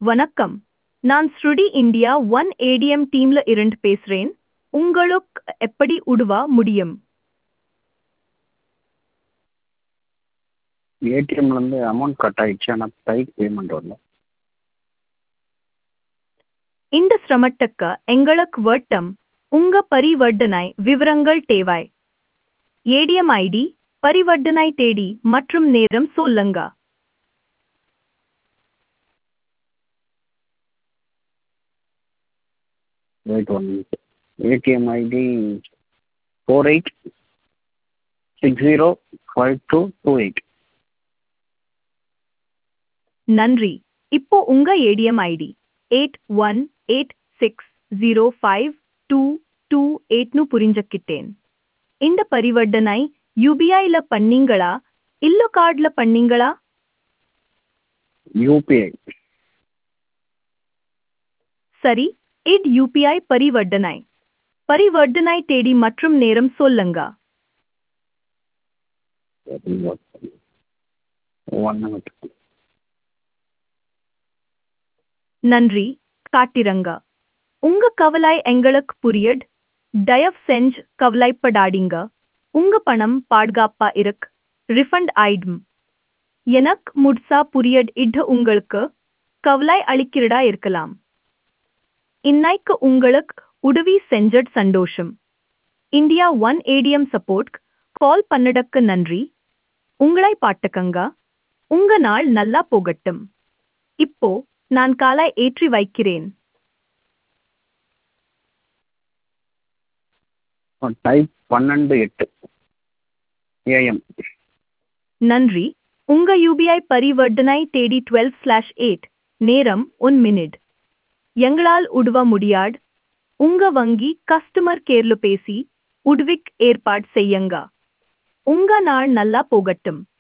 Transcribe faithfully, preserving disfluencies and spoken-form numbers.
வணக்கம். நான் ஸ்ருடி India one ATM டீம்ல இருந்து பேசுறேன். உங்களுக்கு எப்படி உதவ முடியும்? ஏடிஎம்லேருந்து அமௌண்ட் கட் ஆயிடுச்சு, ஆனால் கைக்கு பேமெண்ட் வரல. இந்த சிரமத்துக்கு எங்களுக்கு வட்டம் உங்க பரிவர்த்தனை விவரங்கள் தேவை. ஏடிஎம் ஐடி, பரிவர்த்தனை தேதி மற்றும் நேரம் சொல்லுங்க. Wait one minute. ATM ID four eight six zero five two two eight. நன்றி. இப்போ உங்க ATM ID eight one eight six zero five two two எயிட்னு புரிஞ்சுக்கிட்டேன். இந்த பரிவர்த்தனை யூபிஐல பண்ணீங்களா இல்ல கார்டுல பண்ணீங்களா? யூபிஐ. சரி, இது யூபிஐ பரிவர்த்தனை. பரிவர்த்தனை தேதி மற்றும் நேரம் சொல்லுங்க. One minute. நன்றி, காட்டிரங்க. உங்க கவலை எங்களுக்கு புரியுது. தயவு செஞ்சு கவலைப்படாதீங்க. உங்க பணம் பாதுகாப்பா இருக்கு. ரிஃபண்ட் ஆயிடும். எனக்கு முழுசா புரியுது. இது உங்களுக்கு கவலை அளிக்கிறதா இருக்கலாம். இன்னைக்கு உங்களுக்கு உதவி செஞ்சது சந்தோஷம். India one ATM support call பண்ணதுக்கு நன்றி. உங்களை பாட்டுக்கங்க. உங்க நாள் நல்லா போகட்டும். இப்போ நான் காலை ஏற்றி வைக்கிறேன். டைப் பன்னெண்டு எட்டு ஏஎம். நன்றி. உங்க யூபிஐ பரிவர்த்தனை தேதி டுவெல் ஸ்லாஷ் எயிட், நேரம் ஒன் மினிட். எங்களால் உதவ முடியாது. உங்க வங்கி கஸ்டமர் கேர்ல பேசி உதவிக்கு ஏற்பாடு செய்யுங்க. உங்க நாள் நல்லா போகட்டும்.